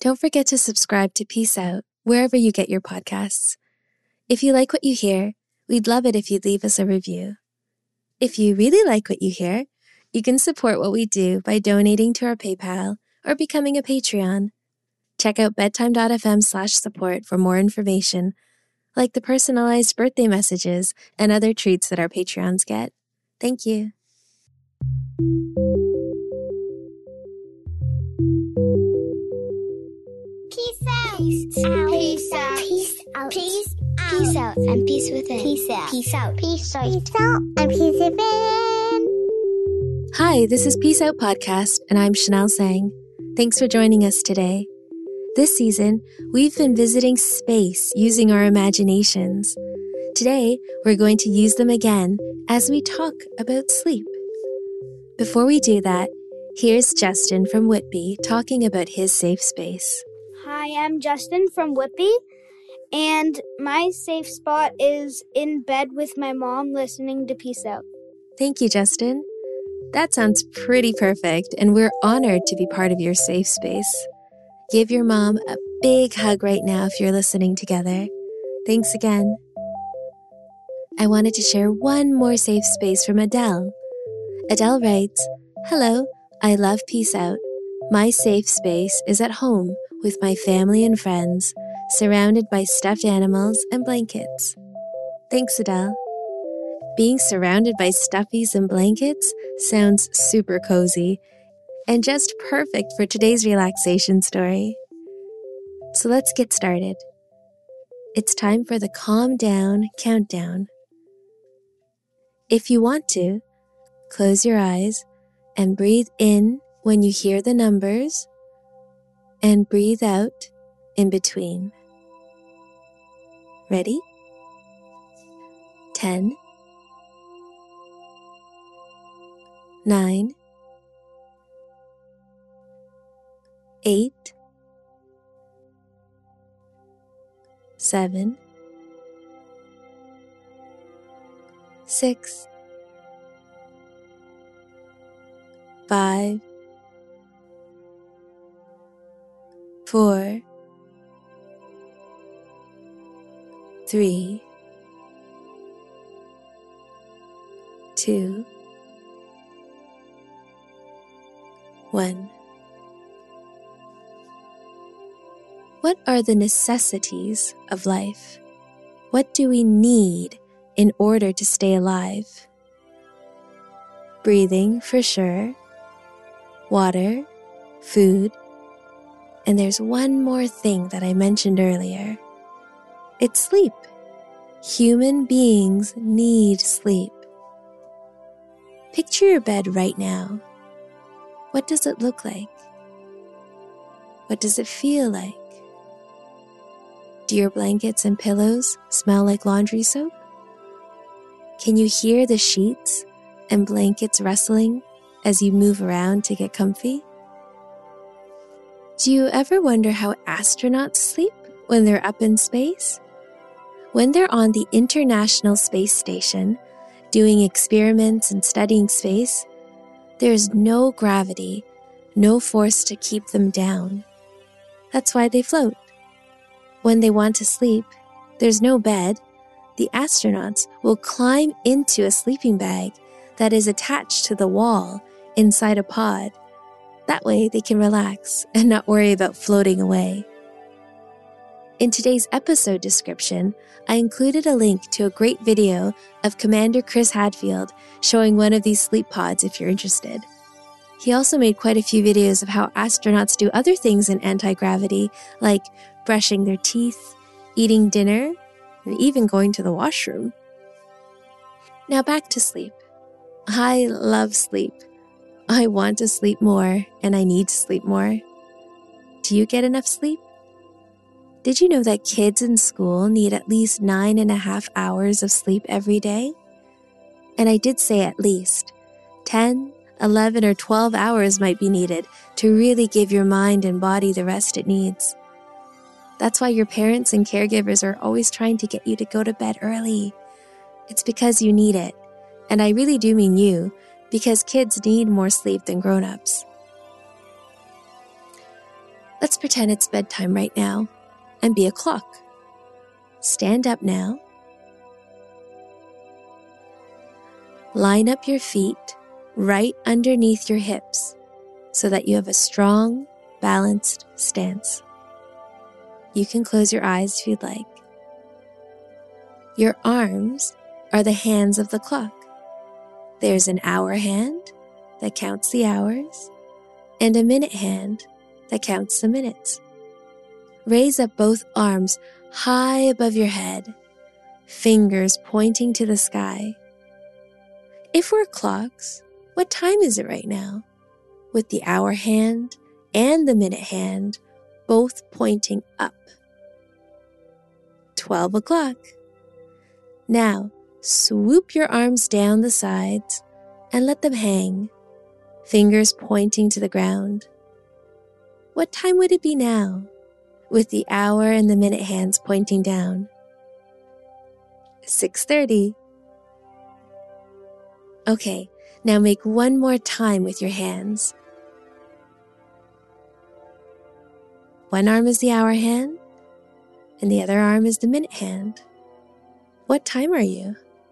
Don't forget to subscribe to Peace Out wherever you get your podcasts. If you like what you hear, we'd love it if you'd leave us a review. If you really like what you hear, you can support what we do by donating to our PayPal or becoming a Patreon. Check out bedtime.fm/support for more information, like the personalized birthday messages and other treats that our Patreons get. Thank you. Peace out. Peace out. Peace out. Peace out. Peace out. Peace out and peace within. Peace out. Peace out. Peace out. Peace out and peace within. Hi, this is Peace Out Podcast, and I'm Chanel Sang. Thanks for joining us today. This season, we've been visiting space using our imaginations. Today, we're going to use them again as we talk about sleep. Before we do that, here's Justin from Whitby talking about his safe space. Hi, I'm Justin from Whitby, and my safe spot is in bed with my mom listening to Peace Out. Thank you, Justin. That sounds pretty perfect, and we're honored to be part of your safe space. Give your mom a big hug right now if you're listening together. Thanks again. I wanted to share one more safe space from Adele. Adele writes, "Hello, I love Peace Out. My safe space is at home with my family and friends, surrounded by stuffed animals and blankets." Thanks, Adele. Being surrounded by stuffies and blankets sounds super cozy and just perfect for today's relaxation story. So let's get started. It's time for the Calm Down Countdown. If you want to, close your eyes and breathe in when you hear the numbers and breathe out in between. Ready? 10, 9, 8, 7, 6, 5, 4, 3, 2, 1. What are the necessities of life? What do we need in order to stay alive? Breathing, for sure. Water, food, and there's one more thing that I mentioned earlier. It's sleep. Human beings need sleep. Picture your bed right now. What does it look like? What does it feel like? Do your blankets and pillows smell like laundry soap? Can you hear the sheets and blankets rustling as you move around to get comfy? Do you ever wonder how astronauts sleep when they're up in space? When they're on the International Space Station, doing experiments and studying space, there's no gravity, no force to keep them down. That's why they float. When they want to sleep, there's no bed. The astronauts will climb into a sleeping bag that is attached to the wall inside a pod. That way they can relax and not worry about floating away. In today's episode description, I included a link to a great video of Commander Chris Hadfield showing one of these sleep pods if you're interested. He also made quite a few videos of how astronauts do other things in anti-gravity, like brushing their teeth, eating dinner, and even going to the washroom. Now back to sleep. I love sleep. I want to sleep more, and I need to sleep more. Do you get enough sleep? Did you know that kids in school need at least 9.5 hours of sleep every day? And I did say at least. 10, 11, or 12 hours might be needed to really give your mind and body the rest it needs. That's why your parents and caregivers are always trying to get you to go to bed early. It's because you need it. And I really do mean you, because kids need more sleep than grown-ups. Let's pretend it's bedtime right now and be a clock. Stand up now. Line up your feet right underneath your hips so that you have a strong, balanced stance. You can close your eyes if you'd like. Your arms are the hands of the clock. There's an hour hand that counts the hours and a minute hand that counts the minutes. Raise up both arms high above your head, fingers pointing to the sky. If we're clocks, what time is it right now? With the hour hand and the minute hand both pointing up. 12 o'clock. Now, swoop your arms down the sides and let them hang, fingers pointing to the ground. What time would it be now, with the hour and the minute hands pointing down? 6:30. Okay, now make one more time with your hands. One arm is the hour hand, and the other arm is the minute hand. What time are you?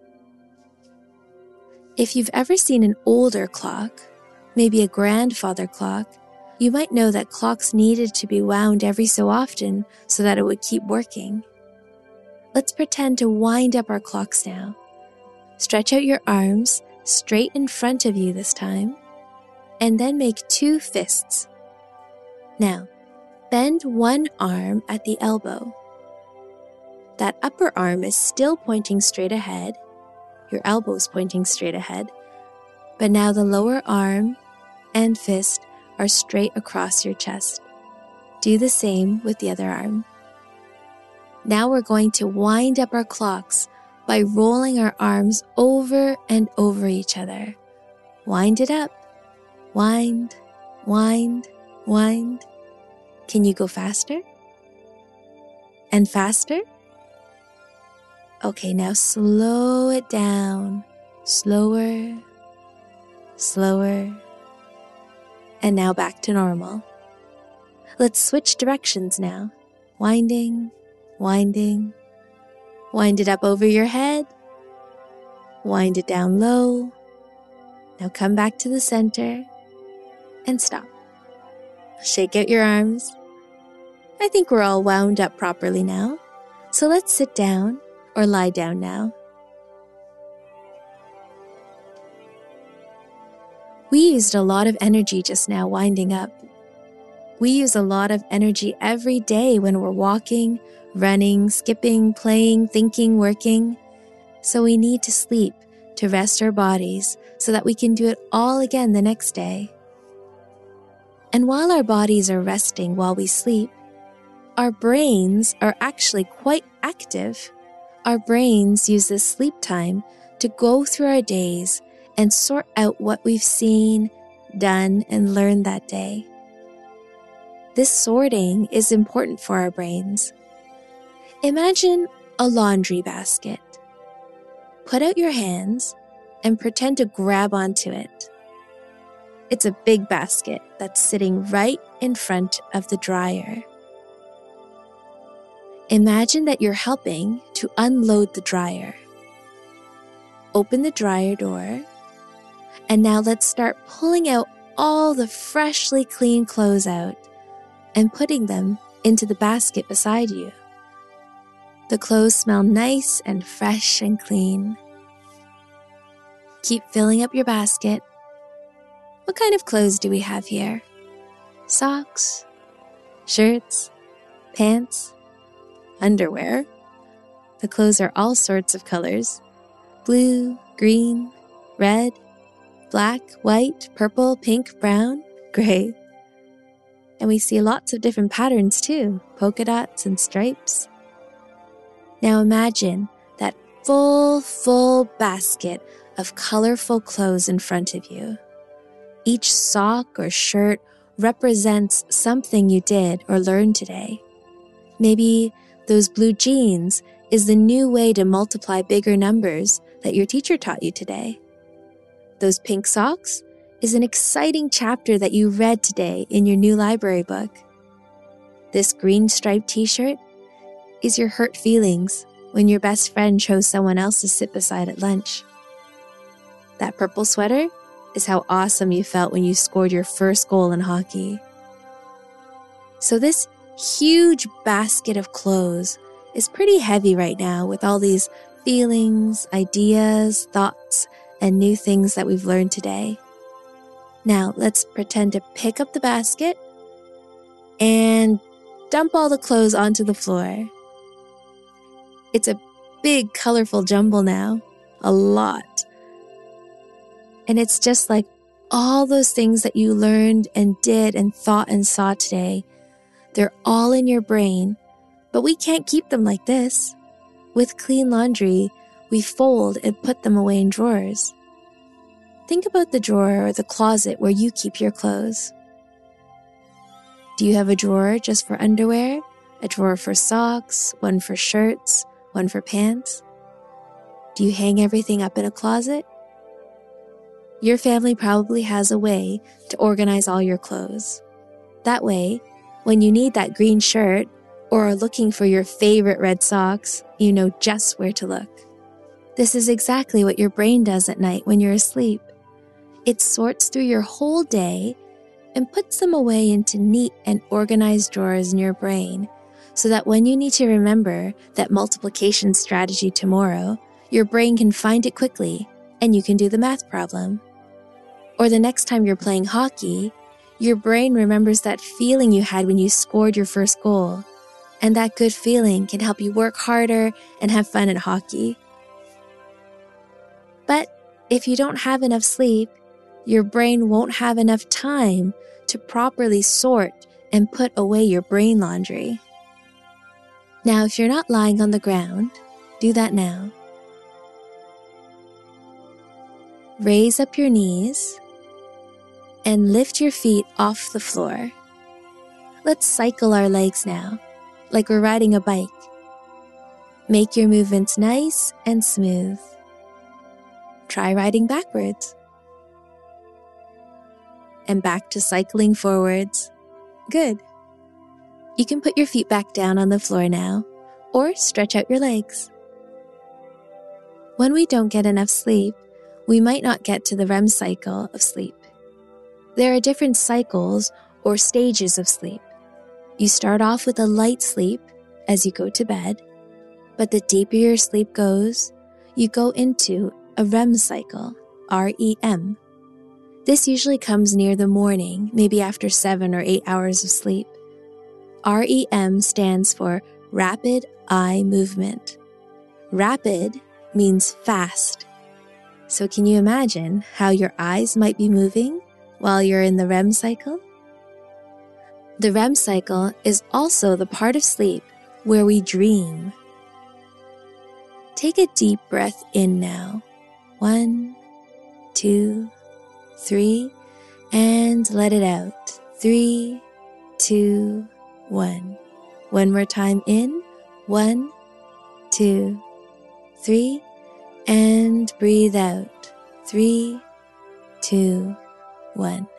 If you've ever seen an older clock, maybe a grandfather clock, you might know that clocks needed to be wound every so often so that it would keep working. Let's pretend to wind up our clocks now. Stretch out your arms straight in front of you this time, and then make 2 fists. Now, bend one arm at the elbow. That upper arm is still pointing straight ahead. Your elbow is pointing straight ahead. But now the lower arm and fist are straight across your chest. Do the same with the other arm. Now we're going to wind up our clocks by rolling our arms over and over each other. Wind it up. Wind, wind, wind. Can you go faster? And faster? Okay, now slow it down. Slower, slower. And now back to normal. Let's switch directions now. Winding, winding. Wind it up over your head. Wind it down low. Now come back to the center and stop. Shake out your arms. I think we're all wound up properly now. So let's sit down or lie down now. We used a lot of energy just now winding up. We use a lot of energy every day when we're walking, running, skipping, playing, thinking, working. So we need to sleep to rest our bodies so that we can do it all again the next day. And while our bodies are resting while we sleep, our brains are actually quite active. Our brains use this sleep time to go through our days and sort out what we've seen, done, and learned that day. This sorting is important for our brains. Imagine a laundry basket. Put out your hands and pretend to grab onto it. It's a big basket that's sitting right in front of the dryer. Imagine that you're helping to unload the dryer. Open the dryer door, and now let's start pulling out all the freshly clean clothes out and putting them into the basket beside you. The clothes smell nice and fresh and clean. Keep filling up your basket. What kind of clothes do we have here? Socks, shirts, pants, underwear. The clothes are all sorts of colors. Blue, green, red, black, white, purple, pink, brown, gray. And we see lots of different patterns too, polka dots and stripes. Now imagine that full basket of colorful clothes in front of you. Each sock or shirt represents something you did or learned today. Maybe those blue jeans is the new way to multiply bigger numbers that your teacher taught you today. Those pink socks is an exciting chapter that you read today in your new library book. This green striped t-shirt is your hurt feelings when your best friend chose someone else to sit beside at lunch. That purple sweater is how awesome you felt when you scored your first goal in hockey. So this huge basket of clothes is pretty heavy right now with all these feelings, ideas, thoughts, and new things that we've learned today. Now let's pretend to pick up the basket and dump all the clothes onto the floor. It's a big, colorful jumble now. A lot. And it's just like all those things that you learned and did and thought and saw today. They're all in your brain, but we can't keep them like this. With clean laundry, we fold and put them away in drawers. Think about the drawer or the closet where you keep your clothes. Do you have a drawer just for underwear, a drawer for socks, one for shirts, one for pants? Do you hang everything up in a closet? Your family probably has a way to organize all your clothes. That way, when you need that green shirt or are looking for your favorite red socks, you know just where to look. This is exactly what your brain does at night when you're asleep. It sorts through your whole day and puts them away into neat and organized drawers in your brain so that when you need to remember that multiplication strategy tomorrow, your brain can find it quickly and you can do the math problem. Or the next time you're playing hockey, your brain remembers that feeling you had when you scored your first goal, and that good feeling can help you work harder and have fun at hockey. But if you don't have enough sleep, your brain won't have enough time to properly sort and put away your brain laundry. Now, if you're not lying on the ground, do that now. Raise up your knees and lift your feet off the floor. Let's cycle our legs now, like we're riding a bike. Make your movements nice and smooth. Try riding backwards. And back to cycling forwards. Good. You can put your feet back down on the floor now, or stretch out your legs. When we don't get enough sleep, we might not get to the REM cycle of sleep. There are different cycles or stages of sleep. You start off with a light sleep as you go to bed, but the deeper your sleep goes, you go into a REM cycle, REM. This usually comes near the morning, maybe after 7 or 8 hours of sleep. REM stands for Rapid Eye Movement. Rapid means fast. So can you imagine how your eyes might be moving while you're in the REM cycle? The REM cycle is also the part of sleep where we dream. Take a deep breath in now. 1, 2, 3, and let it out. 3, 2, 1. One more time in. 1, 2, 3, and breathe out. 3, 2, 1.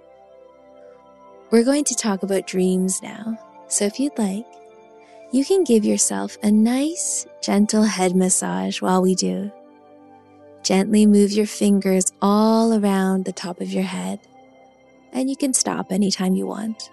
We're going to talk about dreams now, so if you'd like, you can give yourself a nice, gentle head massage while we do. Gently move your fingers all around the top of your head, and you can stop anytime you want.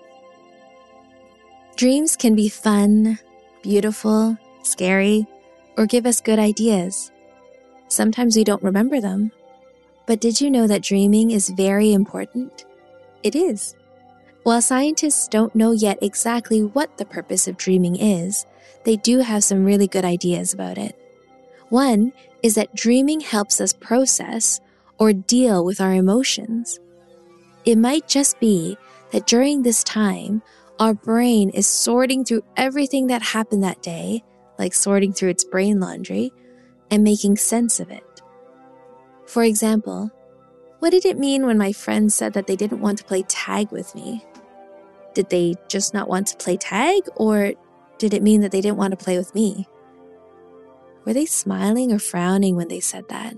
Dreams can be fun, beautiful, scary, or give us good ideas. Sometimes we don't remember them. But did you know that dreaming is very important? It is. While scientists don't know yet exactly what the purpose of dreaming is, they do have some really good ideas about it. One is that dreaming helps us process or deal with our emotions. It might just be that during this time, our brain is sorting through everything that happened that day, like sorting through its brain laundry, and making sense of it. For example, what did it mean when my friends said that they didn't want to play tag with me? Did they just not want to play tag, or did it mean that they didn't want to play with me? Were they smiling or frowning when they said that?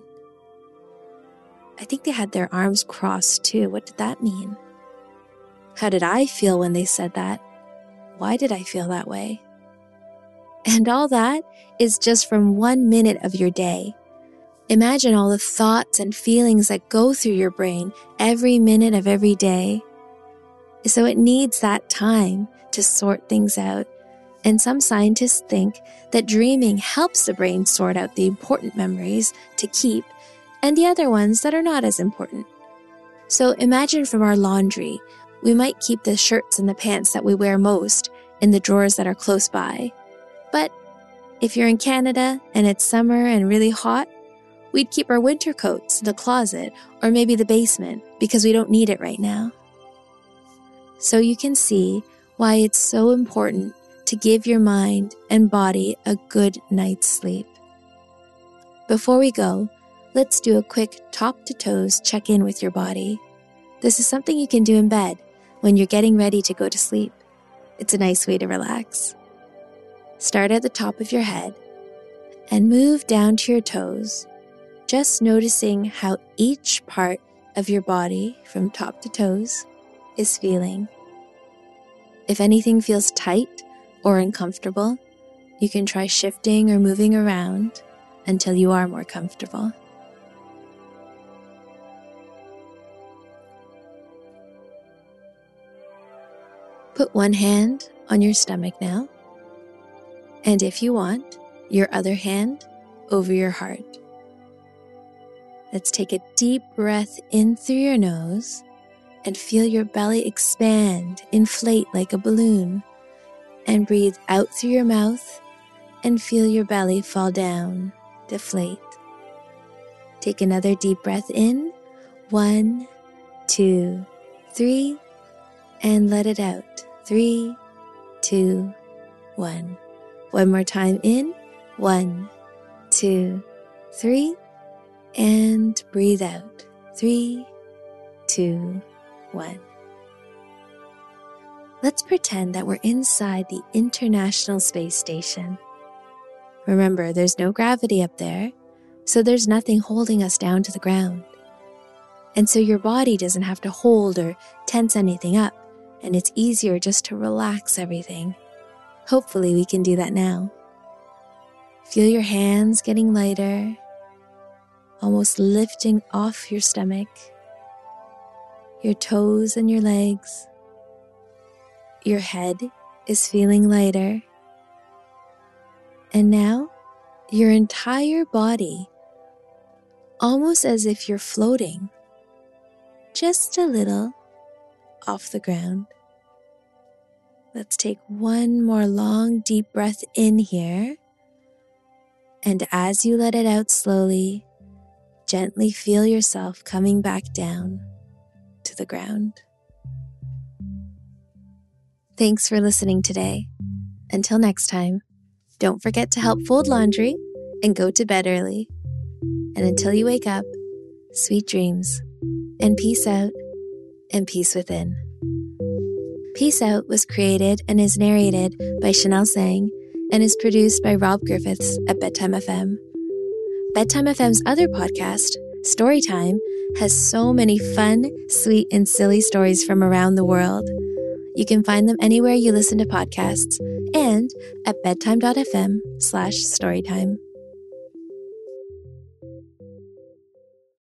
I think they had their arms crossed too. What did that mean? How did I feel when they said that? why did I feel that way? And all that is just from 1 minute of your day. Imagine all the thoughts and feelings that go through your brain every minute of every day. So it needs that time to sort things out. And some scientists think that dreaming helps the brain sort out the important memories to keep and the other ones that are not as important. So imagine from our laundry, we might keep the shirts and the pants that we wear most in the drawers that are close by. But if you're in Canada and it's summer and really hot, we'd keep our winter coats in the closet or maybe the basement because we don't need it right now. So you can see why it's so important to give your mind and body a good night's sleep. Before we go, let's do a quick top-to-toes check-in with your body. This is something you can do in bed when you're getting ready to go to sleep. It's a nice way to relax. Start at the top of your head and move down to your toes, just noticing how each part of your body from top to toes is feeling. If anything feels tight or uncomfortable, you can try shifting or moving around until you are more comfortable. Put one hand on your stomach now, and if you want, your other hand over your heart. Let's take a deep breath in through your nose and feel your belly expand, inflate like a balloon, and breathe out through your mouth and feel your belly fall down, deflate. Take another deep breath in, 1, 2, 3, and let it out, 3, 2, 1. One more time in, 1, 2, 3, and breathe out, 3, 2, 1. Let's pretend that we're inside the International Space Station. Remember, there's no gravity up there, so there's nothing holding us down to the ground. And so your body doesn't have to hold or tense anything up, and it's easier just to relax everything. Hopefully we can do that now. Feel your hands getting lighter, almost lifting off your stomach, your toes and your legs. Your head is feeling lighter. And now, your entire body, almost as if you're floating, just a little off the ground. Let's take one more long, deep breath in here. And as you let it out slowly, gently feel yourself coming back down to the ground. Thanks for listening today. Until next time, don't forget to help fold laundry and go to bed early. And until you wake up, sweet dreams, and peace out and peace within. Peace Out was created and is narrated by Chanel Sang and is produced by Rob Griffiths at Bedtime FM. Bedtime FM's other podcast, Storytime, has so many fun, sweet, and silly stories from around the world. You can find them anywhere you listen to podcasts and at bedtime.fm/storytime.